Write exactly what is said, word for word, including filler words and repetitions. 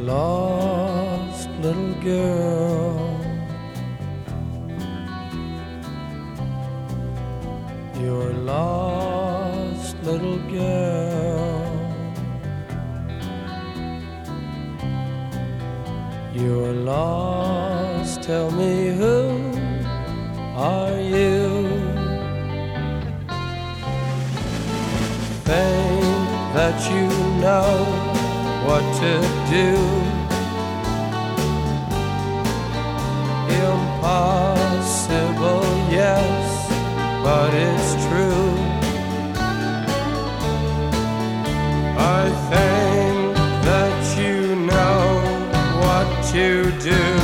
lost little girl. You're lost little girl. You're lost, tell me who are you? Think that you know what to do. Impossible, yes, but it's true. I think that you know what to do.